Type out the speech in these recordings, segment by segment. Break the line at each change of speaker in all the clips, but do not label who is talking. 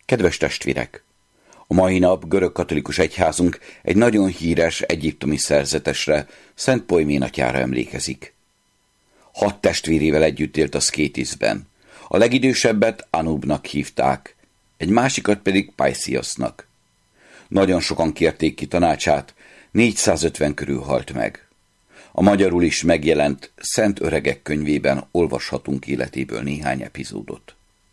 Kedves testvérek! A mai nap görögkatolikus egyházunk egy nagyon híres egyiptomi szerzetesre, Szent Poiménatyára emlékezik. 6 testvérével együtt élt a Szkétiszben. A legidősebbet Anubnak hívták, egy másikat pedig Paisiosnak. Nagyon sokan kérték ki tanácsát, 450 körül halt meg. A magyarul is megjelent Szent Öregek könyvében olvashatunk életéből néhány epizódot.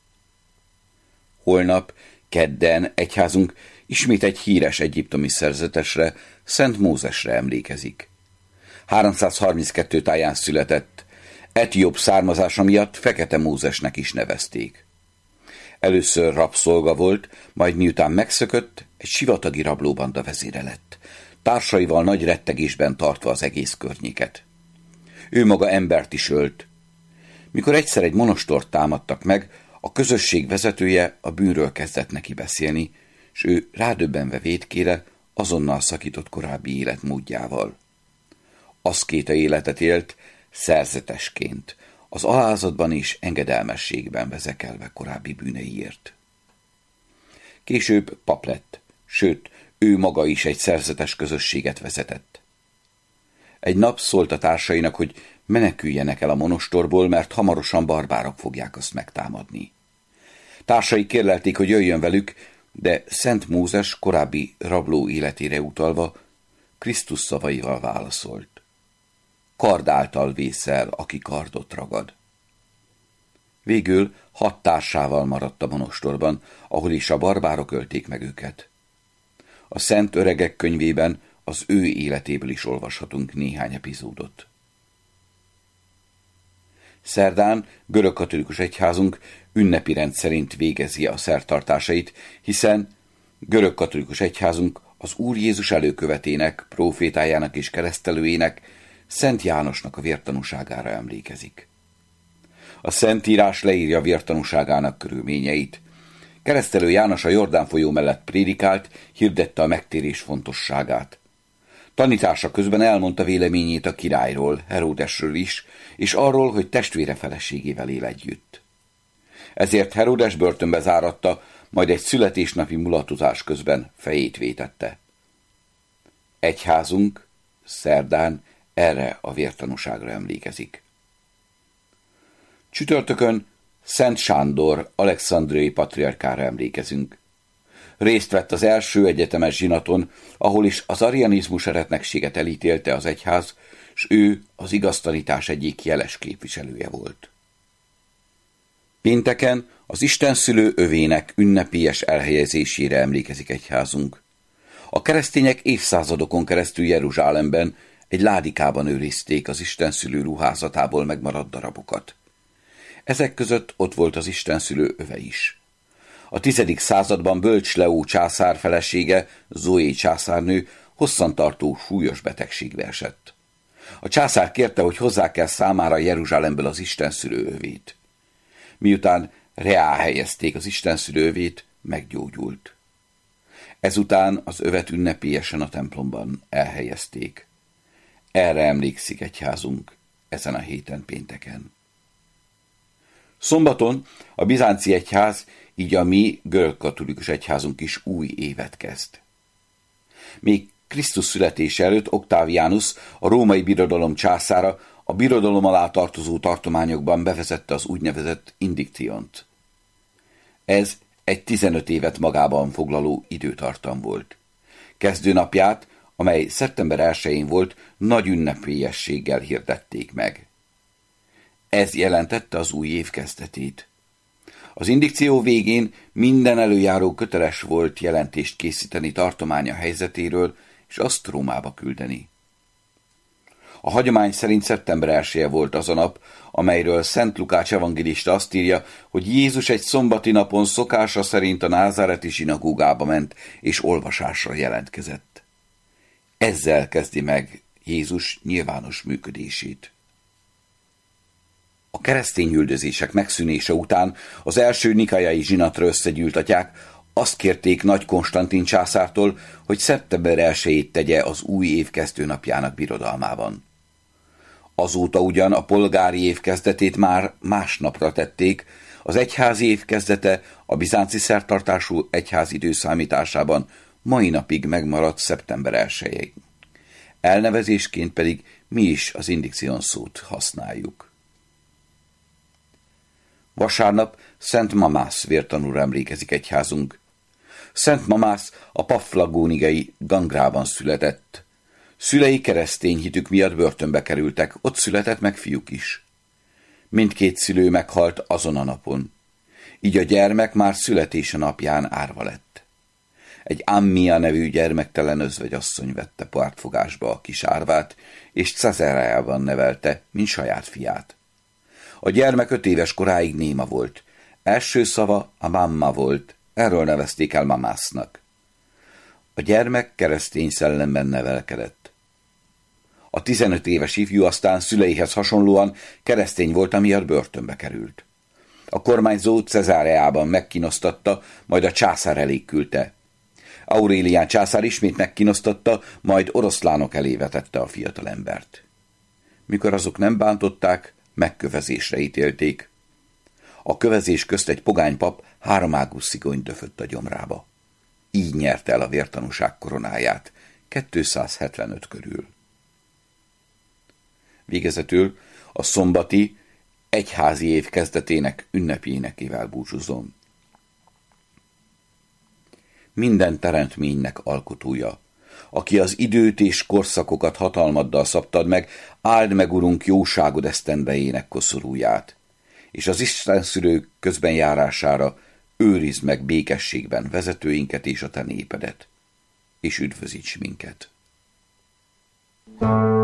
Holnap, kedden egyházunk ismét egy híres egyiptomi szerzetesre, Szent Mózesre emlékezik. 332 táján született, etióp származása miatt Fekete Mózesnek is nevezték. Először rabszolga volt, majd miután megszökött, egy sivatagi rablóbanda vezére lett, társaival nagy rettegésben tartva az egész környéket. Ő maga embert is ölt. Mikor egyszer egy monostort támadtak meg, a közösség vezetője a bűnről kezdett neki beszélni, s ő rádöbbenve vétkére azonnal szakított korábbi életmódjával. Aszkéta életet élt, szerzetesként, az alázatban és engedelmességben vezekelve korábbi bűneiért. Később pap lett, sőt, ő maga is egy szerzetes közösséget vezetett. Egy nap szólt a társainak, hogy meneküljenek el a monostorból, mert hamarosan barbárok fogják azt megtámadni. Társai kérlelték, hogy jöjjön velük, de Szent Mózes korábbi rabló életére utalva Krisztus szavaival válaszolt. Kard által vészel, aki kardot ragad. Végül 6 társával maradt a monostorban, ahol is a barbárok ölték meg őket. A Szent Öregek könyvében az ő életéből is olvashatunk néhány epizódot. Szerdán görögkatolikus egyházunk ünnepi rend szerint végezi a szertartásait, hiszen görögkatolikus egyházunk az Úr Jézus előkövetének, prófétájának és keresztelőjének, Szent Jánosnak a vértanúságára emlékezik. A Szentírás leírja vértanúságának körülményeit. Keresztelő János a Jordán folyó mellett prédikált, hirdette a megtérés fontosságát. Tanítása közben elmondta véleményét a királyról, Heródesről is, és arról, hogy testvére feleségével él együtt. Ezért Heródes börtönbe záratta, majd egy születésnapi mulatozás közben fejét vétette. Egyházunk szerdán erre a vértanúságra emlékezik. Csütörtökön Szent Sándor alexandriai patriarkára emlékezünk. Részt vett az első egyetemes zsinaton, ahol is az arianizmus eretnekséget elítélte az egyház, s ő az igaztanítás egyik jeles képviselője volt. Pénteken az istenszülő övének ünnepélyes elhelyezésére emlékezik egyházunk. A keresztények évszázadokon keresztül Jeruzsálemben egy ládikában őrizték az istenszülő ruházatából megmaradt darabokat. Ezek között ott volt az istenszülő öve is. A 10. században Bölcs Leó császár felesége, Zoé császárnő hosszantartó súlyos betegségbe esett. A császár kérte, hogy hozzá kell számára Jeruzsálemből az istenszülő övét. Miután reá helyezték az istenszülő övét, meggyógyult. Ezután az övet ünnepélyesen a templomban elhelyezték. Erre emlékszik egyházunk ezen a héten pénteken. Szombaton a bizánci egyház, így a mi görögkatolikus egyházunk is új évet kezd. Még Krisztus születése előtt Oktáviánus, a római birodalom császára, a birodalom alá tartozó tartományokban bevezette az úgynevezett indiktiont. Ez egy 15 évet magában foglaló időtartam volt. Kezdőnapját, amely szeptember 1-én volt, nagy ünnepélyességgel hirdették meg. Ez jelentette az új év kezdetét. Az indikció végén minden előjáró köteles volt jelentést készíteni tartománya helyzetéről, és azt Rómába küldeni. A hagyomány szerint szeptember 1-e volt az a nap, amelyről Szent Lukács evangélista azt írja, hogy Jézus egy szombati napon szokása szerint a názáreti zsinagógába ment, és olvasásra jelentkezett. Ezzel kezdi meg Jézus nyilvános működését. A keresztény üldözések megszűnése után az első nikaiai zsinatra összegyűlt atyák azt kérték Nagy Konstantin császártól, hogy szeptember 1-ét tegye az új év kezdőnapjának birodalmában. Azóta ugyan a polgári év kezdetét már másnapra tették, Az egyházi év kezdete a bizánci szertartású egyház időszámításában mai napig megmaradt szeptember 1-én. Elnevezésként pedig mi is az Indikcion szót használjuk. Vasárnap Szent Mamász vértanúra emlékezik egyházunk. Szent Mamász a paflagónigai Gangrában született. Szülei keresztény hitük miatt börtönbe kerültek, ott született meg fiúk is. Mindkét szülő meghalt azon a napon. Így a gyermek már születése napján árva lett. Egy Ammia nevű gyermektelen özvegyasszony vette pártfogásba a kis árvát, és Cesareában nevelte, mint saját fiát. A gyermek 5 éves koráig néma volt. Első szava a mamma volt, erről nevezték el Mamásznak. A gyermek keresztény szellemben nevelkedett. A 15 éves ifjú aztán szüleihez hasonlóan keresztény volt, amiatt börtönbe került. A kormányzó Cesareában megkínoztatta, majd a császár elé küldte. Aurelián császár ismét megkínoztatta, majd oroszlánok elé vetette a fiatalembert. Mikor azok nem bántották, megkövezésre ítélték. A kövezés közt egy pogánypap 3 ágú szigonyt döfött a gyomrába. Így nyerte el a vértanúság koronáját 275 körül. Végezetül a szombati egyházi év kezdetének ünnepi énekével búcsúzom. Minden teremtménynek alkotója, aki az időt és korszakokat hatalmaddal szabtad meg, áld meg, Urunk, jóságod esztendejének koszorúját, és az istenszülők közben járására őrizd meg békességben vezetőinket és a te népedet, és üdvözíts minket.